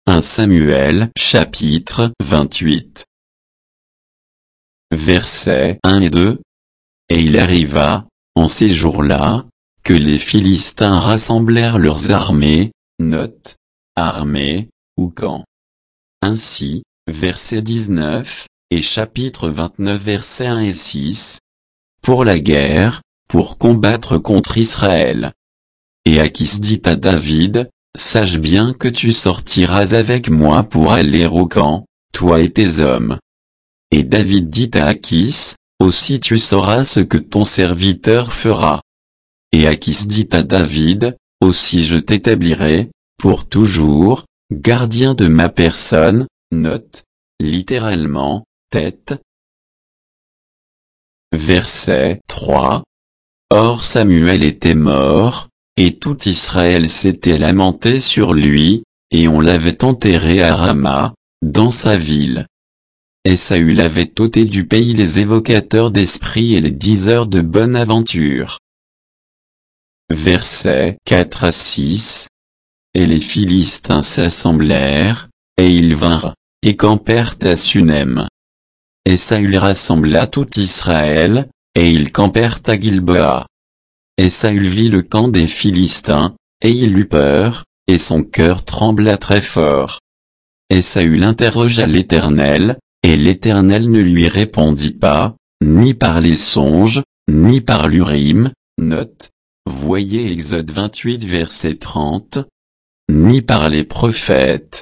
1 Samuel chapitre 28. Versets 1 et 2. Et il arriva, en ces jours-là, que les Philistins rassemblèrent leurs armées, note, armée, ou camp. Ainsi, verset 19, et chapitre 29 versets 1 et 6. Pour la guerre, pour combattre contre Israël. Et Achis dit à David, sache bien que tu sortiras avec moi pour aller au camp, toi et tes hommes. Et David dit à Achis, aussi tu sauras ce que ton serviteur fera. Et Achis dit à David, aussi je t'établirai, pour toujours, gardien de ma personne, note, littéralement, tête. Verset 3. Or Samuel était mort, et tout Israël s'était lamenté sur lui, et on l'avait enterré à Rama, dans sa ville. Et Saül avait ôté du pays les évocateurs d'esprit et les diseurs de bonne aventure. Versets 4 à 6. Et les Philistins s'assemblèrent, et ils vinrent, et campèrent à Sunem. Et Saül rassembla tout Israël, et ils campèrent à Gilboa. Et Saül vit le camp des Philistins, et il eut peur, et son cœur trembla très fort. Et Saül interrogea l'Éternel, et l'Éternel ne lui répondit pas, ni par les songes, ni par l'Urim, note, voyez Exode 28 verset 30, ni par les prophètes.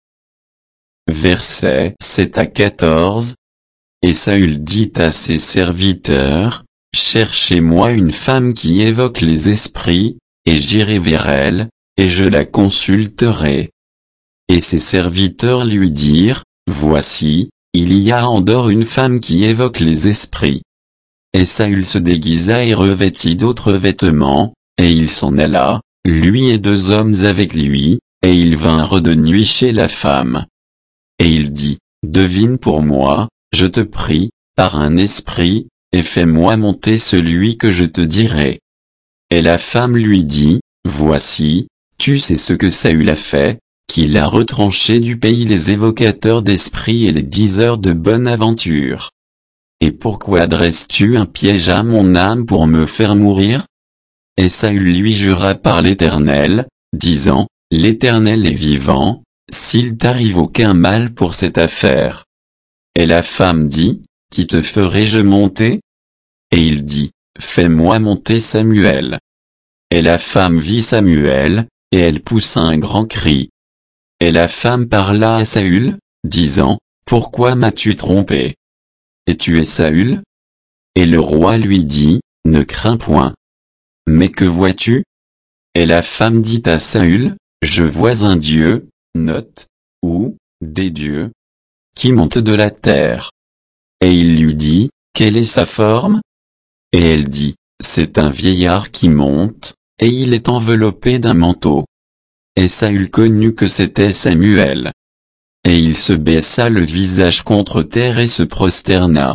Versets 7 à 14. Et Saül dit à ses serviteurs, cherchez-moi une femme qui évoque les esprits, et j'irai vers elle, et je la consulterai. Et ses serviteurs lui dirent, voici, il y a en dehors une femme qui évoque les esprits. Et Saül se déguisa et revêtit d'autres vêtements, et il s'en alla, lui et 2 hommes avec lui, et ils vinrent de nuit chez la femme. Et il dit, devine pour moi, je te prie, par un esprit, et fais-moi monter celui que je te dirai. Et la femme lui dit, voici, tu sais ce que Saül a fait, qu'il a retranché du pays les évocateurs d'esprit et les diseurs de bonne aventure. Et pourquoi dresses-tu un piège à mon âme pour me faire mourir? Et Saül lui jura par l'Éternel, disant, l'Éternel est vivant, s'il t'arrive aucun mal pour cette affaire. Et la femme dit, qui te ferai-je monter? Et il dit, fais-moi monter Samuel. Et la femme vit Samuel, et elle poussa un grand cri. Et la femme parla à Saül, disant, pourquoi m'as-tu trompé? Et tu es Saül? Et le roi lui dit, ne crains point. Mais que vois-tu? Et la femme dit à Saül, je vois un Dieu, note, ou, des dieux, qui monte de la terre. Et il lui dit, quelle est sa forme? Et elle dit, c'est un vieillard qui monte, et il est enveloppé d'un manteau. Et Saül connut que c'était Samuel. Et il se baissa le visage contre terre et se prosterna.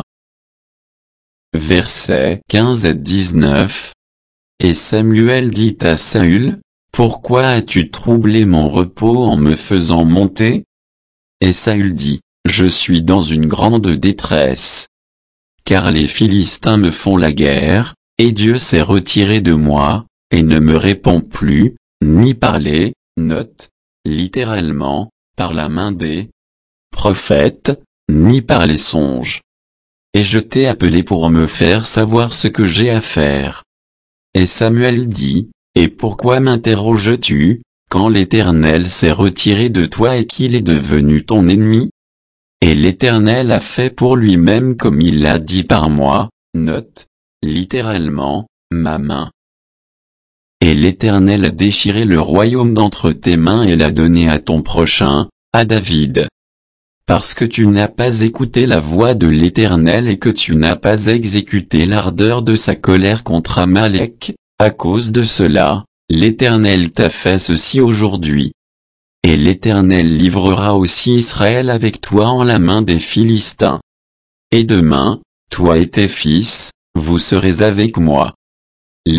Versets 15 à 19. Et Samuel dit à Saül, pourquoi as-tu troublé mon repos en me faisant monter? Et Saül dit, je suis dans une grande détresse. Car les Philistins me font la guerre, et Dieu s'est retiré de moi, et ne me répond plus, ni par les, note, littéralement, par la main des prophètes, ni par les songes. Et je t'ai appelé pour me faire savoir ce que j'ai à faire. Et Samuel dit, et pourquoi m'interroges-tu, quand l'Éternel s'est retiré de toi et qu'il est devenu ton ennemi? Et l'Éternel a fait pour lui-même comme il l'a dit par moi, note, littéralement, ma main. Et l'Éternel a déchiré le royaume d'entre tes mains et l'a donné à ton prochain, à David. Parce que tu n'as pas écouté la voix de l'Éternel et que tu n'as pas exécuté l'ardeur de sa colère contre Amalek, à cause de cela, l'Éternel t'a fait ceci aujourd'hui. Et l'Éternel livrera aussi Israël avec toi en la main des Philistins. Et demain, toi et tes fils, vous serez avec moi.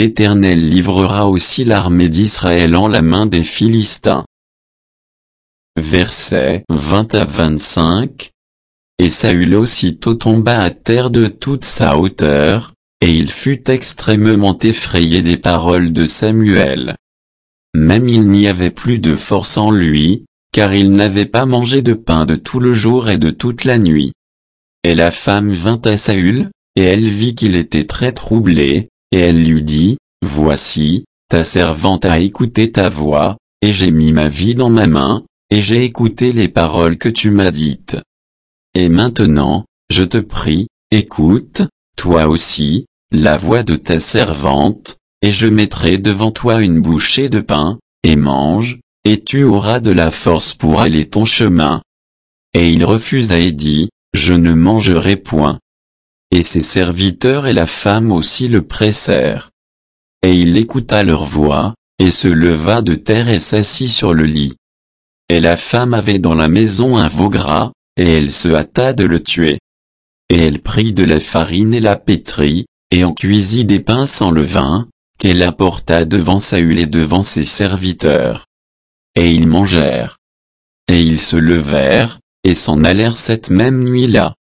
L'Éternel livrera aussi l'armée d'Israël en la main des Philistins. Versets 20 à 25. Et Saül aussitôt tomba à terre de toute sa hauteur, et il fut extrêmement effrayé des paroles de Samuel. Même il n'y avait plus de force en lui, car il n'avait pas mangé de pain de tout le jour et de toute la nuit. Et la femme vint à Saül, et elle vit qu'il était très troublé, et elle lui dit, « Voici, ta servante a écouté ta voix, et j'ai mis ma vie dans ma main, et j'ai écouté les paroles que tu m'as dites. Et maintenant, je te prie, écoute, toi aussi, la voix de ta servante, et je mettrai devant toi une bouchée de pain, et mange, et tu auras de la force pour aller ton chemin. » Et il refusa et dit, « Je ne mangerai point. » Et ses serviteurs et la femme aussi le pressèrent. Et il écouta leur voix, et se leva de terre et s'assit sur le lit. Et la femme avait dans la maison un veau gras, et elle se hâta de le tuer. Et elle prit de la farine et la pétrit, et en cuisit des pains sans levain, qu'elle apporta devant Saül et devant ses serviteurs. Et ils mangèrent. Et ils se levèrent, et s'en allèrent cette même nuit-là.